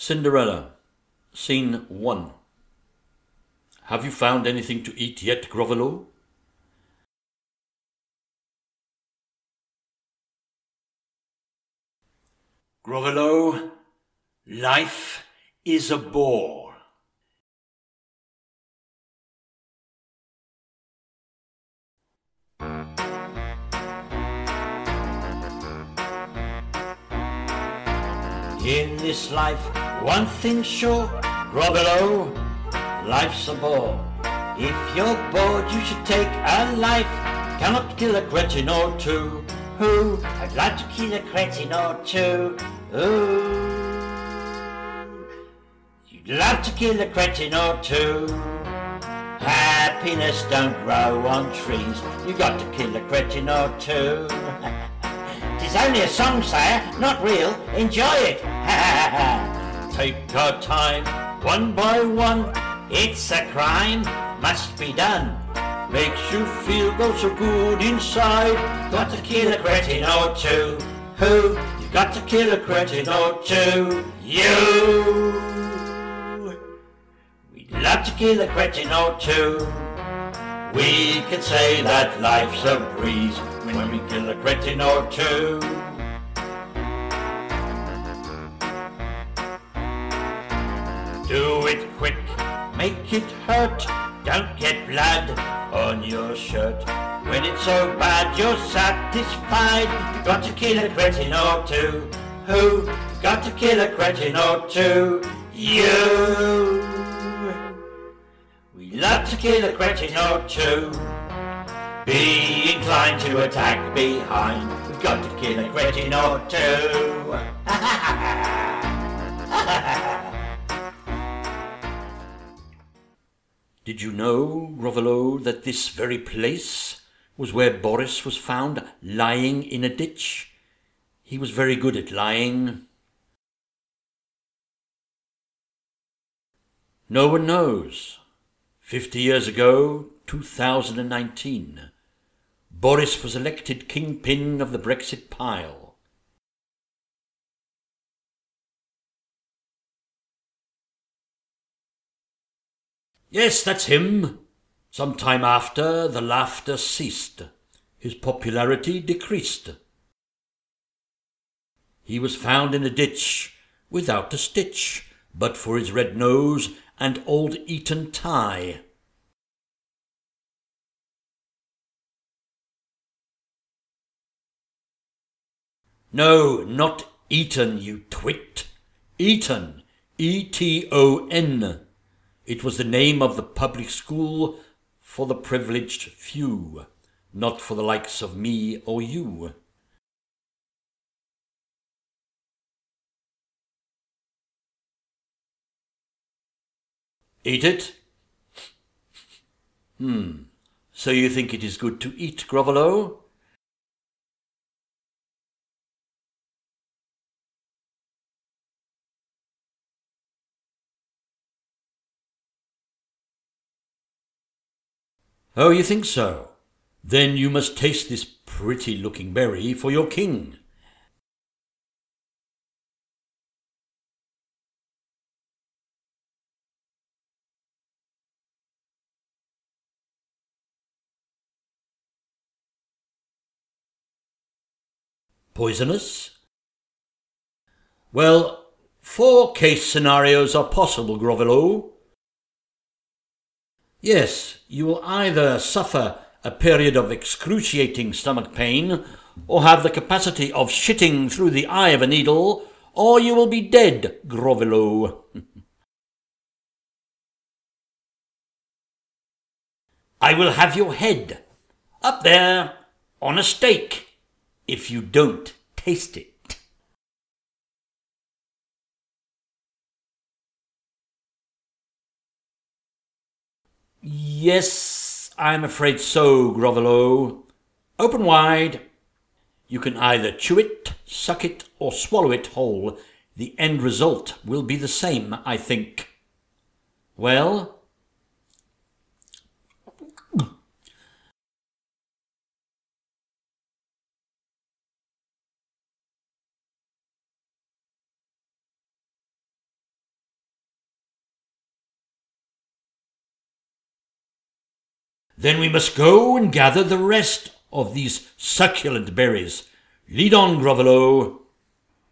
Cinderella, Scene 1. Have you found anything to eat yet, Grovelot? Grovelot, life is a bore. In this life, one thing's sure, Grovelot, life's a bore. If you're bored, you should take a life. Cannot kill a cretin or two. Who? I'd like to kill a cretin or two. Ooh. You'd love to kill a cretin or two. Happiness don't grow on trees. You got to kill a cretin or two. It's only a song, sire, not real. Enjoy it. Take our time, one by one. It's a crime, must be done. Makes you feel so good inside. Got to kill a cretin or two. Who? You got to kill a cretin or two. You. We'd love to kill a cretin or two. We could say that life's a breeze when we kill a cretin or two. Do it quick, make it hurt. Don't get blood on your shirt. When it's so bad you're satisfied. You got to kill a cretin or two. Who? You got to kill a cretin or two. You. We love to kill a cretin or two. Be inclined to attack behind. We've got to kill a cretin or two. Did you know, Grovelot, that this very place was where Boris was found lying in a ditch? He was very good at lying. No one knows. 50 years ago, 2019, Boris was elected kingpin of the Brexit pile. Yes, that's him. Some time after, the laughter ceased. His popularity decreased. He was found in a ditch, without a stitch, but for his red nose and old Eton tie. No, not Eton, you twit. Eton, E-T-O-N. It was the name of the public school for the privileged few, not for the likes of me or you. Eat it? So you think it is good to eat, Grovelot? Oh, you think so? Then you must taste this pretty-looking berry for your king. Poisonous? Well, 4 case scenarios are possible, Grovelot. Yes, you will either suffer a period of excruciating stomach pain, or have the capacity of shitting through the eye of a needle, or you will be dead, Grovelot. I will have your head up there on a stake if you don't taste it. Yes, I'm afraid so, Grovelot. Open wide. You can either chew it, suck it, or swallow it whole. The end result will be the same, I think. Well, Then we must go and gather the rest of these succulent berries. Lead on, Grovello.